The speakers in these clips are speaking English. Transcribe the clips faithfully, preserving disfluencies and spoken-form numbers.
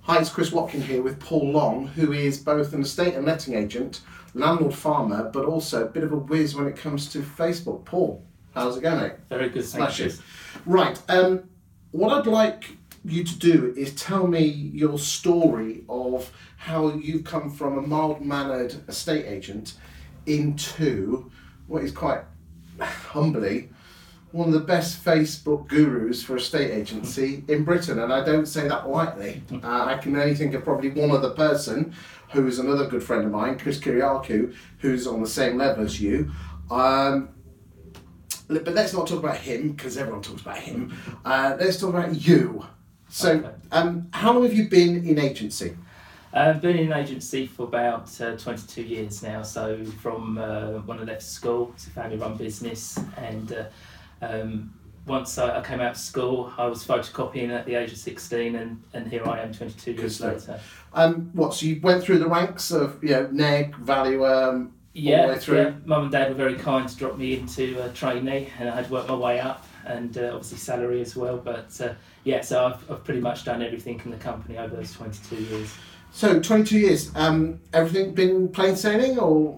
Hi, it's Chris Watkin here with Paul Long, who is both an estate and letting agent, landlord farmer, but also a bit of a whiz when it comes to Facebook. Paul, how's it going, mate? Very good, thank you. Right, um, what I'd like you to do is tell me your story of how you've come from a mild-mannered estate agent into what is quite humbly one of the best Facebook gurus for estate agency in Britain, and I don't say that lightly. Uh, I can only think of probably one other person, who's another good friend of mine, Chris Kiriakou, who's on the same level as you. Um, but let's not talk about him, because everyone talks about him. Uh, let's talk about you. So, Okay. um, how long have you been in agency? I've been in agency for about uh, twenty-two years now, so from uh, when I left school, it's a family-run business, and uh, um, once I, I came out of school, I was photocopying at the age of sixteen, and, and here I am twenty-two years later. Um, what, so you went through the ranks of, you know, neg, valuer, um, Yeah, all the way through? yeah, Mum and Dad were very kind to drop me into a trainee, and I had to work my way up, and uh, obviously salary as well, but uh, yeah, so I've, I've pretty much done everything in the company over those twenty-two years. So, twenty-two years, um, everything been plain sailing, or...?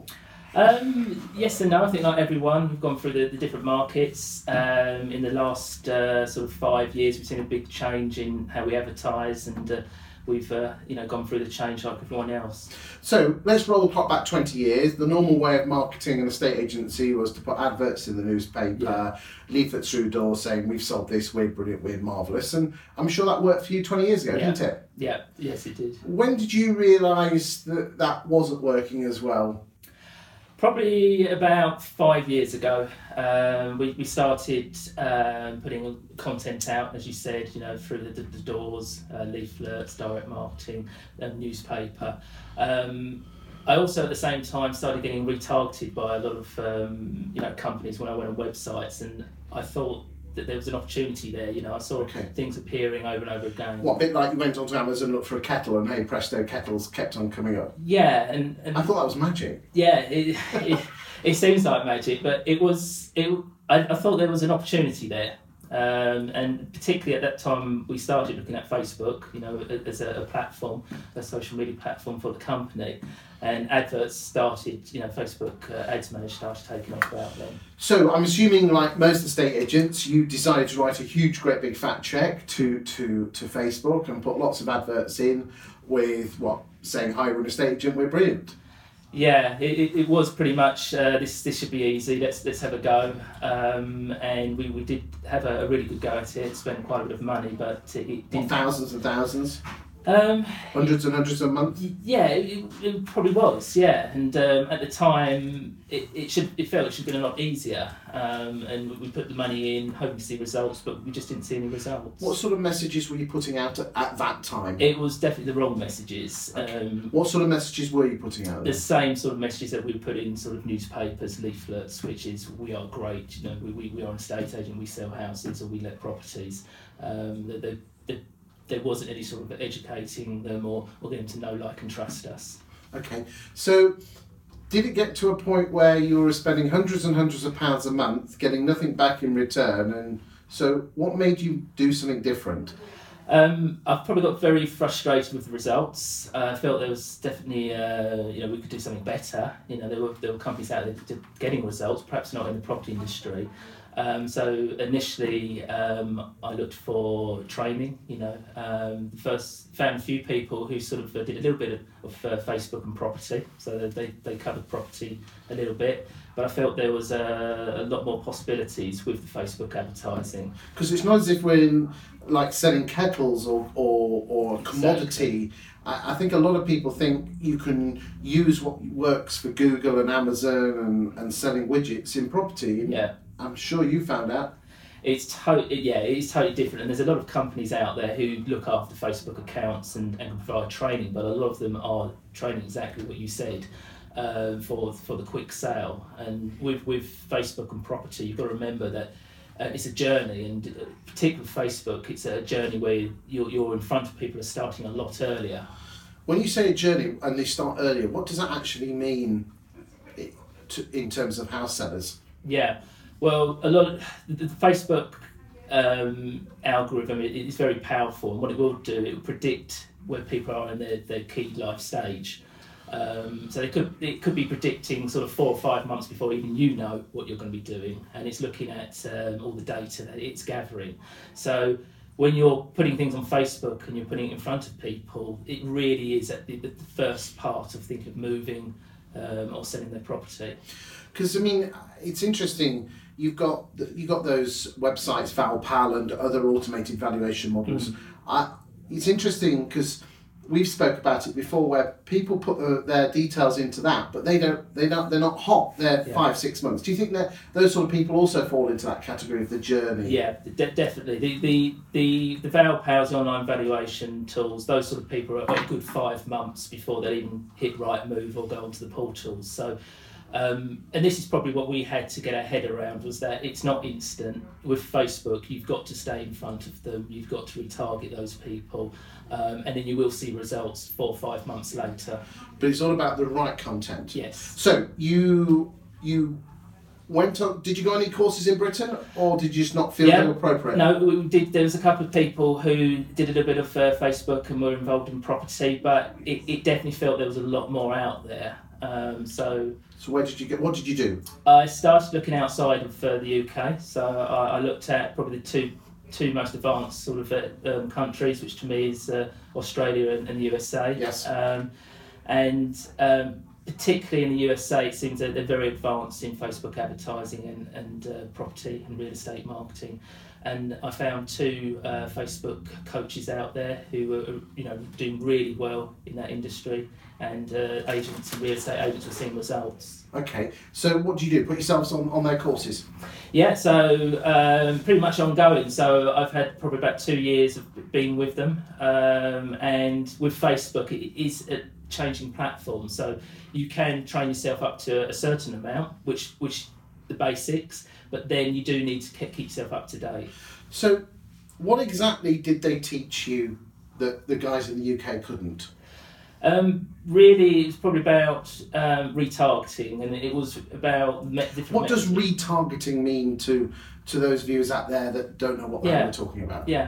Um, yes and no. I think like everyone, we've gone through the, the different markets. Um, in the last uh, sort of five years, we've seen a big change in how we advertise, and uh, we've uh, you know gone through the change like everyone else. So let's roll the clock back twenty years. The normal way of marketing an estate agency was to put adverts in the newspaper, Yeah. leaflets through doors saying we've sold this, we're brilliant, we're marvellous, and I'm sure that worked for you twenty years ago, Yeah. didn't it? Yeah, yes, it did. When did you realise that that wasn't working as well? Probably about five years ago, um, we, we started um, putting content out, as you said, you know, through the, the doors, uh, leaflets, direct marketing, um, newspaper. Um, I also, at the same time, started getting retargeted by a lot of, um, you know, companies when I went on websites, and I thought that there was an opportunity there. You know, I saw Okay. things appearing over and over again. What, a bit like you went onto Amazon, looked for a kettle, and hey presto, kettles kept on coming up? Yeah, and, and I thought that was magic. Yeah, it, it, it seems like magic, but it was. It. I, I thought there was an opportunity there, um, and particularly at that time, we started looking at Facebook, you know, as a, a platform, a social media platform for the company, and adverts started. You know, Facebook uh, Ads Manager started taking off about then. So I'm assuming, like most estate agents, you decided to write a huge, great big fat check to, to, to Facebook and put lots of adverts in with, what, saying, hi, we're an estate agent, we're brilliant. Yeah, it, it, it was pretty much uh, this. This should be easy. Let's let's have a go. Um, and we, we did have a, a really good go at it. Spent quite a bit of money, but it, it What, didn't. thousands and thousands? Um, Hundreds and hundreds a month? Yeah, it, it probably was. Yeah, and um, at the time, it, it should it felt it should have been a lot easier. Um, and we put the money in, hoping to see results, but we just didn't see any results. What sort of messages were you putting out at, at that time? It was definitely the wrong messages. Okay. Um, What sort of messages were you putting out the there? same sort of messages that we put in sort of newspapers, leaflets, which is we are great. You know, we we, we are an estate agent. We sell houses or we let properties. Um, the, the, the, there wasn't any sort of educating them or, or getting to know, like and trust us. Okay, so did it get to a point where you were spending hundreds and hundreds of pounds a month, getting nothing back in return? And so what made you do something different? Um, I've probably got very frustrated with the results. Uh, I felt there was definitely, uh, you know, we could do something better. You know, there were there were companies out there that were getting results, perhaps not in the property industry. Um, so initially, um, I looked for training. You know, um, first found a few people who sort of uh, did a little bit of, of uh, Facebook and property. So they they covered property a little bit, but I felt there was a, a lot more possibilities with the Facebook advertising. Because it's not as if we're in, like selling kettles or, or, or a commodity. I, I think a lot of people think you can use what works for Google and Amazon and, and selling widgets in property. And Yeah. I'm sure you found out. It's totally yeah, it's totally different, and there's a lot of companies out there who look after Facebook accounts and, and provide training, but a lot of them are training exactly what you said uh, for for the quick sale. And with with Facebook and property, you've got to remember that uh, it's a journey, and uh, particularly with Facebook, it's a journey where you're you're in front of people who are starting a lot earlier. When you say a journey and they start earlier, what does that actually mean i- to, in terms of house sellers? Yeah. Well, a lot of the, the Facebook um, algorithm is very powerful, and what it will do, it will predict where people are in their, their key life stage. Um, so it could it could be predicting sort of four or five months before even you know what you're going to be doing, and it's looking at um, all the data that it's gathering. So when you're putting things on Facebook and you're putting it in front of people, it really is at the, the first part of thinking of moving um, or selling their property. Because I mean, it's interesting. You've got you've got those websites, Valpal and other automated valuation models. Mm. I, it's interesting because we've spoke about it before, where people put uh, their details into that, but they don't, they don't, they're not hot. They're yeah. five, six months. Do you think that those sort of people also fall into that category of the journey? Yeah, de- definitely. The the the the Valpals, the online valuation tools, those sort of people are a good five months before they even hit Rightmove or go onto the portals. So. Um, and this is probably what we had to get our head around, was that it's not instant. With Facebook, you've got to stay in front of them, you've got to retarget those people, um, and then you will see results four or five months later. But it's all about the right content. Yes. So you you went on, did you go on any courses in Britain, or did you just not feel yeah. they were appropriate? No, we did. There was a couple of people who did a little bit of uh, Facebook and were involved in property, but it, it definitely felt there was a lot more out there. Um, so, so where did you get? What did you do? I started looking outside of uh, the U K. So I, I looked at probably the two two most advanced sort of uh, um, countries, which to me is uh, Australia and, and the U S A. Yes. Um, and um, particularly in the U S A, it seems that they're very advanced in Facebook advertising and, and uh, property and real estate marketing. And I found two uh, Facebook coaches out there who were, you know, doing really well in that industry, and uh, agents and real estate agents were seeing results. Okay, so what do you do? Put yourselves on, on their courses? Yeah, so um, pretty much ongoing. So I've had probably about two years of being with them, um, and with Facebook, it is a changing platform. So you can train yourself up to a certain amount, which which the basics. But then you do need to keep yourself up to date. So what exactly did they teach you that the guys in the U K couldn't? Um, really, it's probably about um, retargeting, and it was about me- different... What methods. does retargeting mean to, to those viewers out there that don't know what yeah. we're talking about? Yeah.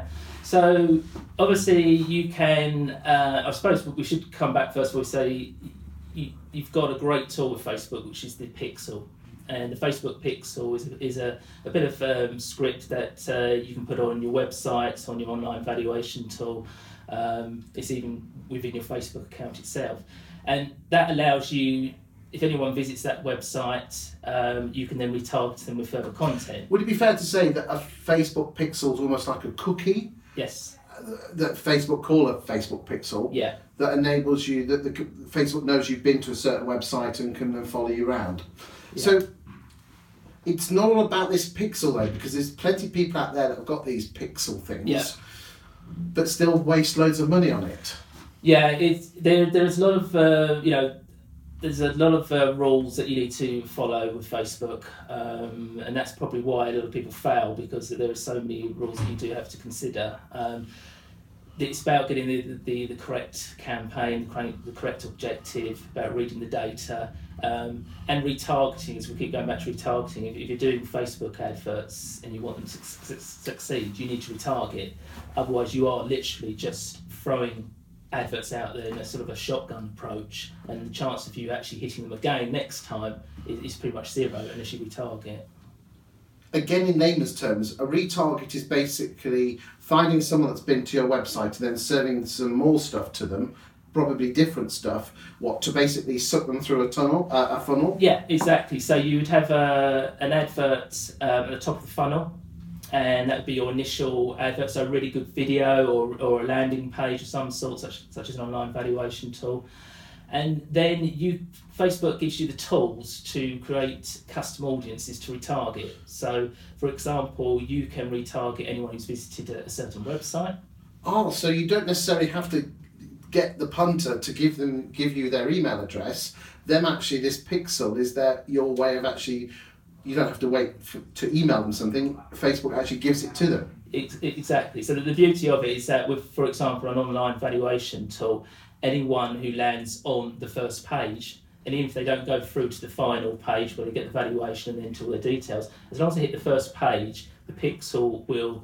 So obviously you can... Uh, I suppose we should come back first of all and say you, you've got a great tool with Facebook, which is the Pixel. And the Facebook Pixel is, is a, a bit of um, script that uh, you can put on your website, on your online valuation tool. Um, it's even within your Facebook account itself. And that allows you, if anyone visits that website, um, you can then retarget them with further content. Would it be fair to say that a Facebook Pixel is almost like a cookie? Yes. That Facebook call a Facebook Pixel? Yeah. That enables you, that the Facebook knows you've been to a certain website and can then follow you around. Yeah. So it's not all about this pixel though, because there's plenty of people out there that have got these pixel things, yeah. but still waste loads of money on it. Yeah, it's there. There's a lot of uh, you know, there's a lot of uh, rules that you need to follow with Facebook, um, and that's probably why a lot of people fail, because there are so many rules that you do have to consider. Um, It's about getting the, the, the correct campaign, the correct, the correct objective, about reading the data, um, and retargeting, as we keep going back to retargeting. If, if you're doing Facebook adverts and you want them to su- succeed, you need to retarget. Otherwise, you are literally just throwing adverts out there in a sort of a shotgun approach, and the chance of you actually hitting them again next time is, is pretty much zero unless you retarget. Again, in layman's terms, a retarget is basically finding someone that's been to your website and then serving some more stuff to them, probably different stuff, what, to basically suck them through a tunnel, uh, a funnel? Yeah, exactly. So you would have a, an advert um, at the top of the funnel, and that would be your initial advert, so a really good video or, or a landing page of some sort, such, such as an online valuation tool. And then you, Facebook gives you the tools to create custom audiences to retarget. So, for example, you can retarget anyone who's visited a certain website. Oh, so you don't necessarily have to get the punter to give them give you their email address. Them actually, this pixel is their your way of actually. You don't have to wait for, to email them something. Facebook actually gives it to them. It, it, exactly. So the beauty of it is that with, for example, an online valuation tool, anyone who lands on the first page, and even if they don't go through to the final page where they get the valuation and then to all the details, as long as they hit the first page, the pixel will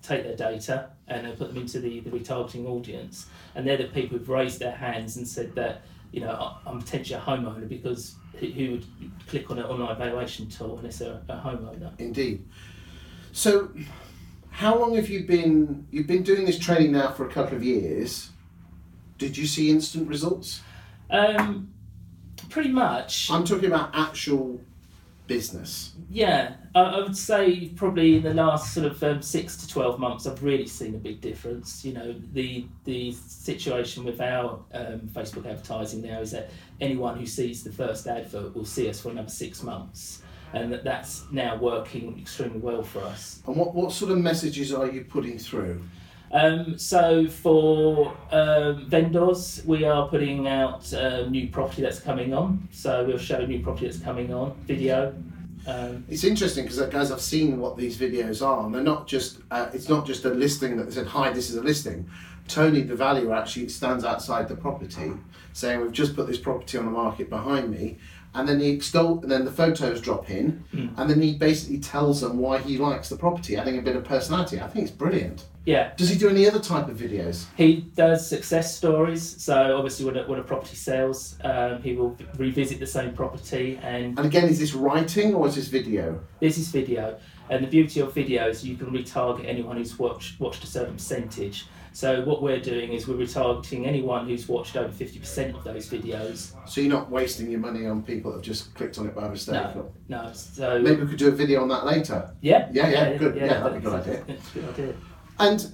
take their data and uh, put them into the, the retargeting audience, and they're the people who've raised their hands and said that, you know, I- I'm potentially a homeowner, because who who would click on an online valuation tool unless they're a homeowner? Indeed. So, how long have you been, you've been doing this training now for a couple of years. Did you see instant results? Um, pretty much. I'm talking about actual business. Yeah, I, I would say probably in the last sort of um, six to twelve months, I've really seen a big difference. You know, the the situation with our um, Facebook advertising now is that anyone who sees the first advert will see us for another six months, and that that's now working extremely well for us. And what, what sort of messages are you putting through? Um, so for um, vendors, we are putting out uh, new property that's coming on. So we'll show new property that's coming on, video. Um, It's interesting because, guys, I've seen what these videos are, and they're not just. Uh, it's not just a listing that said, "Hi, this is a listing." Tony, the valuer, actually stands outside the property, saying, "We've just put this property on the market behind me," and then he extol, and then the photos drop in, Mm. and then he basically tells them why he likes the property, adding a bit of personality. I think it's brilliant. yeah, Does he do any other type of videos? he does success stories. So obviously, when a, when a property sells, um, he will revisit the same property. And And again, is this writing or is this video? this is video. And the beauty of video is you can retarget anyone who's watched watched a certain percentage. So what we're doing is we're retargeting anyone who's watched over fifty percent of those videos. So you're not wasting your money on people that have just clicked on it by mistake. No, no. So Maybe we could do a video on that later. yeah, Yeah, yeah, good. Yeah, that'd be a good that's- idea. That's a good idea. And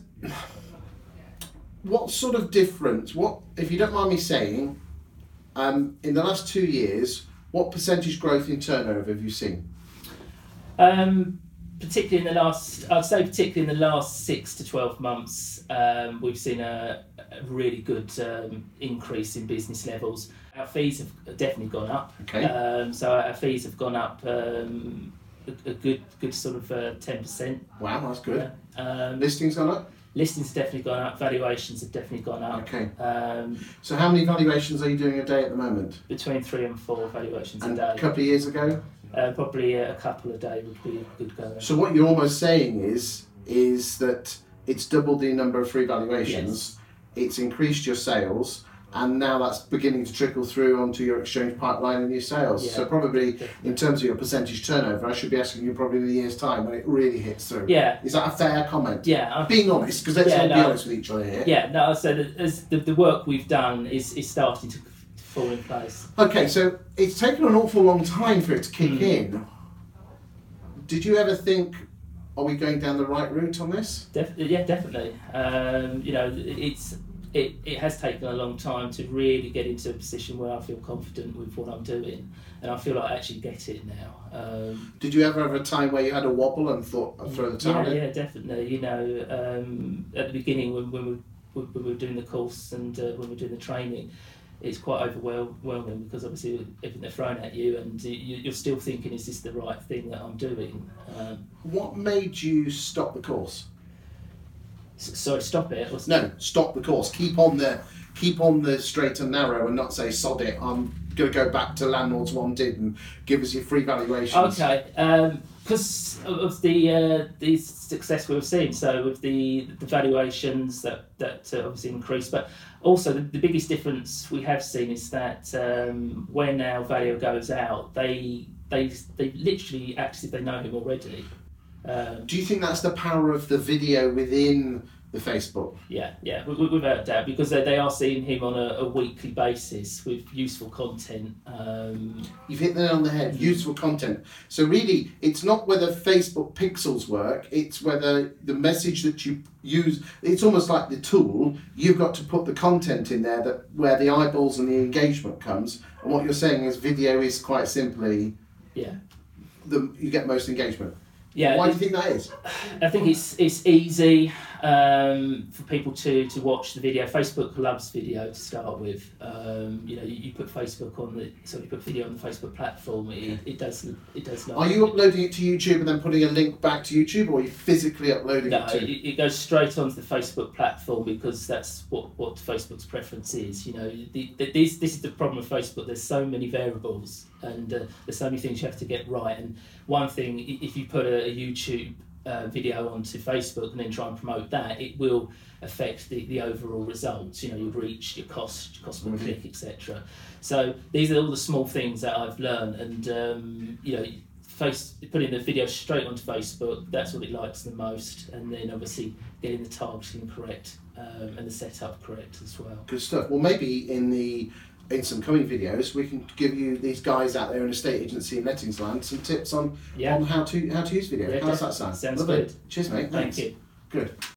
what sort of difference, what, if you don't mind me saying, um, in the last two years, what percentage growth in turnover have you seen? Um, particularly in the last, I'd say particularly in the last six to twelve months, um, we've seen a, a really good um, increase in business levels. Our fees have definitely gone up. Okay. Um, so our fees have gone up um, a, a good, good sort of uh, ten percent. Wow, that's good. Um, Listings gone up? listings have definitely gone up. Valuations have definitely gone up. Okay. Um, So how many valuations are you doing a day at the moment? between three and four valuations And a a day. couple of years ago? Uh, probably a couple a day would be a good going. So what you're almost saying is, is that it's doubled the number of free valuations, it's increased your sales, and now that's beginning to trickle through onto your exchange pipeline and your sales. Yeah. So probably Definitely. in terms of your percentage turnover, I should be asking you probably in a year's time when it really hits through. Yeah. Is that a fair comment? Yeah, I Being honest, because let's Yeah, not be no. honest with each other here. Yeah, no, so the, as the, the work we've done is, is starting to fall in place. Okay, so it's taken an awful long time for it to kick Mm. in. Did you ever think, are we going down the right route on this? Def- yeah, definitely. Um, you know, it's it, it has taken a long time to really get into a position where I feel confident with what I'm doing, and I feel like I actually get it now. Um, Did you ever have a time where you had a wobble and thought, I'll throw the towel yeah, in? yeah, definitely. You know, um, at the beginning when, when, we, when we were doing the course and uh, when we were doing the training, it's quite overwhelming because obviously everything they're thrown at you, and you, you're still thinking, is this the right thing that I'm doing? Um, What made you stop the course? s- sorry, stop it. Or No, stop the course. Keep on the keep on the straight and narrow, and not say sod it. I'm going to go back to landlords wanted and give us your free valuations. Okay, because of of the uh, the success we've seen, so with the the valuations that that uh, obviously increased, but also the, the biggest difference we have seen is that um, when our valuer goes out, they they they literally act as if they know him already. Um, Do you think that's the power of the video within the Facebook? Yeah, yeah, w- w- without a doubt, because they, they are seeing him on a, a weekly basis with useful content. Um, You've hit the nail on the head. Useful content. So really, it's not whether Facebook pixels work, it's whether the message that you use, it's almost like the tool, you've got to put the content in there that where the eyeballs and the engagement comes. And what you're saying is video is quite simply, yeah, the you get most engagement. yeah. Why do you think that is? I think it's it's easy um, for people to, to watch the video. Facebook loves video to start with. Um, you know, you, you put Facebook on the so you put video on the Facebook platform. It, it does it does not. Are you uploading it to YouTube and then putting a link back to YouTube, or are you physically uploading No, it it, to? it goes straight onto the Facebook platform because that's what, what Facebook's preference is. You know, the, the, this this is the problem with Facebook. There's so many variables and uh, there's so many things you have to get right. And one thing, i- if you put a, a YouTube uh, video onto Facebook and then try and promote that, it will affect the, the overall results, you know, your reach, your cost, your cost per Mm-hmm. click, et cetera. So these are all the small things that I've learned, and um, you know, face putting the video straight onto Facebook, that's what it likes the most, and then obviously getting the targeting correct um, and the setup correct as well. Good stuff. Well, maybe in the in some coming videos, we can give you, these guys out there in estate agency and lettings land, some tips on Yeah. on how to how to use video. Yeah, How does that definitely. sound? Sounds Lovely. good. Cheers, mate. Thank Thanks. you. Good.